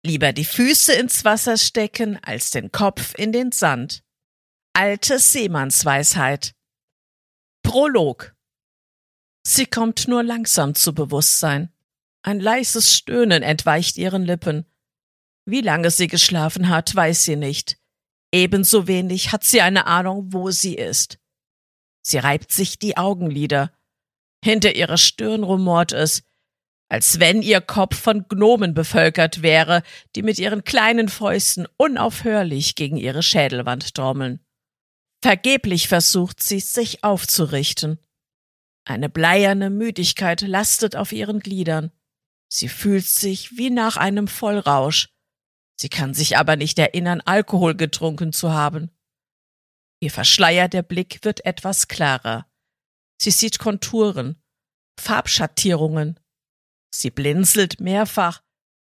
Lieber die Füße ins Wasser stecken, als den Kopf in den Sand. Alte Seemannsweisheit. Prolog. Sie kommt nur langsam zu Bewusstsein. Ein leises Stöhnen entweicht ihren Lippen. Wie lange sie geschlafen hat, weiß sie nicht. Ebenso wenig hat sie eine Ahnung, wo sie ist. Sie reibt sich die Augenlider. Hinter ihrer Stirn rumort es, als wenn ihr Kopf von Gnomen bevölkert wäre, die mit ihren kleinen Fäusten unaufhörlich gegen ihre Schädelwand trommeln. Vergeblich versucht sie, sich aufzurichten. Eine bleierne Müdigkeit lastet auf ihren Gliedern. Sie fühlt sich wie nach einem Vollrausch. Sie kann sich aber nicht erinnern, Alkohol getrunken zu haben. Ihr verschleierter Blick wird etwas klarer. Sie sieht Konturen, Farbschattierungen. Sie blinzelt mehrfach,